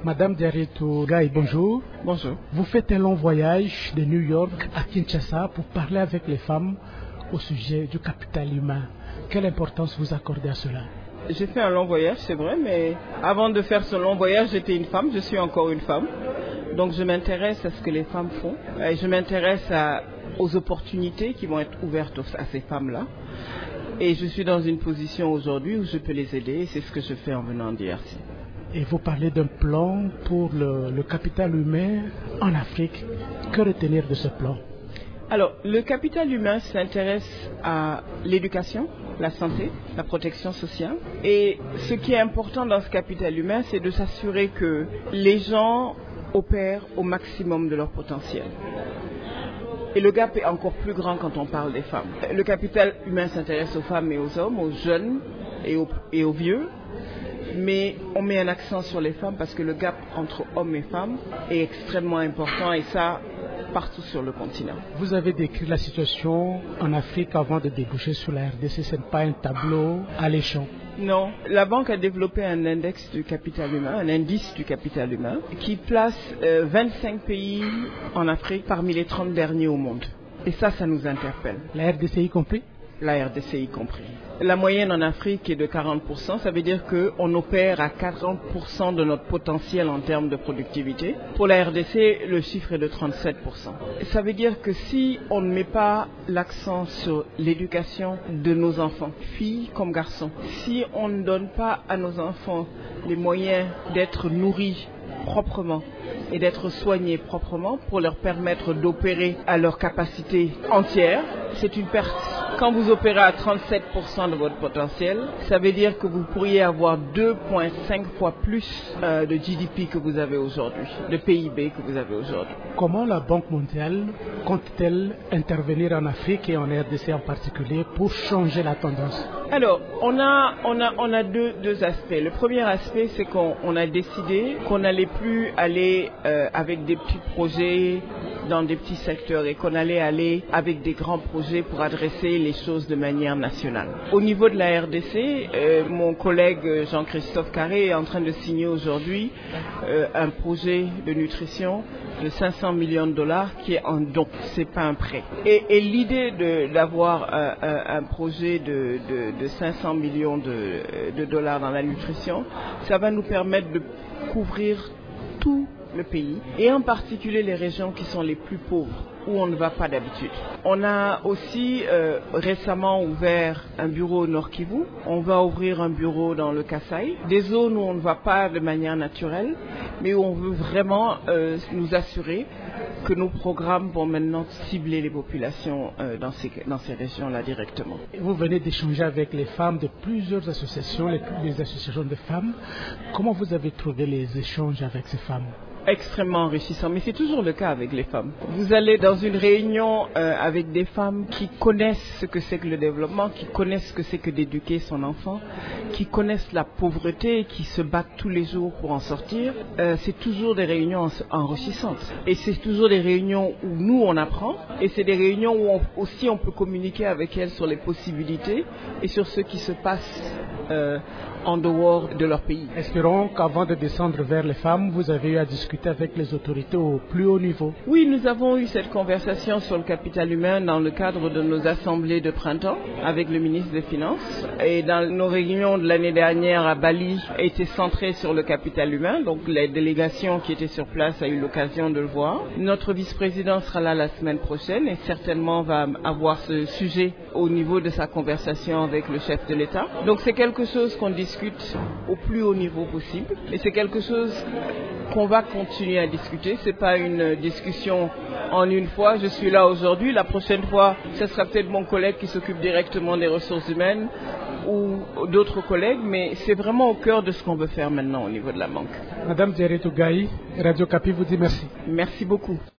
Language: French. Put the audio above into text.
Madame Diaretou Gaye, bonjour. Bonjour. Vous faites un long voyage de New York à Kinshasa pour parler avec les femmes au sujet du capital humain. Quelle importance vous accordez à cela? J'ai fait un long voyage, c'est vrai, mais avant de faire ce long voyage, j'étais une femme, je suis encore une femme. Donc je m'intéresse à ce que les femmes font. Et je m'intéresse aux opportunités qui vont être ouvertes à ces femmes-là. Et je suis dans une position aujourd'hui où je peux les aider et c'est ce que je fais en venant d'IRC. Et vous parlez d'un plan pour le capital humain en Afrique. Que retenir de ce plan? Alors, le capital humain s'intéresse à l'éducation, la santé, la protection sociale. Et ce qui est important dans ce capital humain, c'est de s'assurer que les gens opèrent au maximum de leur potentiel. Et le gap est encore plus grand quand on parle des femmes. Le capital humain s'intéresse aux femmes et aux hommes, aux jeunes et aux vieux. Mais on met un accent sur les femmes parce que le gap entre hommes et femmes est extrêmement important et ça, partout sur le continent. Vous avez décrit la situation en Afrique avant de déboucher sur la RDC. Ce n'est pas un tableau alléchant. Non, la banque a développé un index du capital humain, un indice du capital humain, qui place 25 pays en Afrique parmi les 30 derniers au monde. Et ça nous interpelle. La RDC y compris? La RDC y compris. La moyenne en Afrique est de 40%, ça veut dire qu'on opère à 40% de notre potentiel en termes de productivité. Pour la RDC, le chiffre est de 37%. Ça veut dire que si on ne met pas l'accent sur l'éducation de nos enfants, filles comme garçons, si on ne donne pas à nos enfants les moyens d'être nourris proprement et d'être soignés proprement pour leur permettre d'opérer à leur capacité entière, c'est une perte. Quand vous opérez à 37% de votre potentiel, ça veut dire que vous pourriez avoir 2,5 fois plus de GDP que vous avez aujourd'hui, de PIB que vous avez aujourd'hui. Comment la Banque mondiale compte-t-elle intervenir en Afrique et en RDC en particulier pour changer la tendance? Alors, on a deux aspects. Le premier aspect, c'est qu'on a décidé qu'on n'allait plus aller avec des petits projets dans des petits secteurs et qu'on allait aller avec des grands projets pour adresser les choses de manière nationale. Au niveau de la RDC, mon collègue Jean-Christophe Carré est en train de signer aujourd'hui un projet de nutrition de 500 millions de dollars qui est en don, c'est pas un prêt. Et l'idée d'avoir un projet de 500 millions de dollars dans la nutrition, ça va nous permettre de couvrir tout le pays et en particulier les régions qui sont les plus pauvres où on ne va pas d'habitude. On a aussi récemment ouvert un bureau au Nord Kivu. On va ouvrir un bureau dans le Kasaï, des zones où on ne va pas de manière naturelle, mais où on veut vraiment nous assurer que nos programmes vont maintenant cibler les populations dans ces régions-là directement. Vous venez d'échanger avec les femmes de plusieurs associations, les associations de femmes. Comment vous avez trouvé les échanges avec ces femmes? Extrêmement enrichissant, mais c'est toujours le cas avec les femmes. Vous allez dans une réunion avec des femmes qui connaissent ce que c'est que le développement, qui connaissent ce que c'est que d'éduquer son enfant, qui connaissent la pauvreté, qui se battent tous les jours pour en sortir. C'est toujours des réunions enrichissantes. Et c'est toujours des réunions où nous on apprend, et c'est des réunions où aussi on peut communiquer avec elles sur les possibilités et sur ce qui se passe en dehors de leur pays. Espérons qu'avant de descendre vers les femmes, vous avez eu à discuter avec les autorités au plus haut niveau. Oui, nous avons eu cette conversation sur le capital humain dans le cadre de nos assemblées de printemps avec le ministre des Finances. Et dans nos réunions de l'année dernière à Bali étaient centrées sur le capital humain. Donc la délégation qui était sur place a eu l'occasion de le voir. Notre vice-président sera là la semaine prochaine et certainement va avoir ce sujet au niveau de sa conversation avec le chef de l'État. Donc c'est quelque chose qu'on discute au plus haut niveau possible et c'est quelque chose qu'on va continuer à discuter. C'est pas une discussion en une fois. Je suis là aujourd'hui. La prochaine fois, ce sera peut-être mon collègue qui s'occupe directement des ressources humaines ou d'autres collègues, mais c'est vraiment au cœur de ce qu'on veut faire maintenant au niveau de la banque. Madame Diaretou Gaye, Radio Okapi vous dit merci. Merci beaucoup.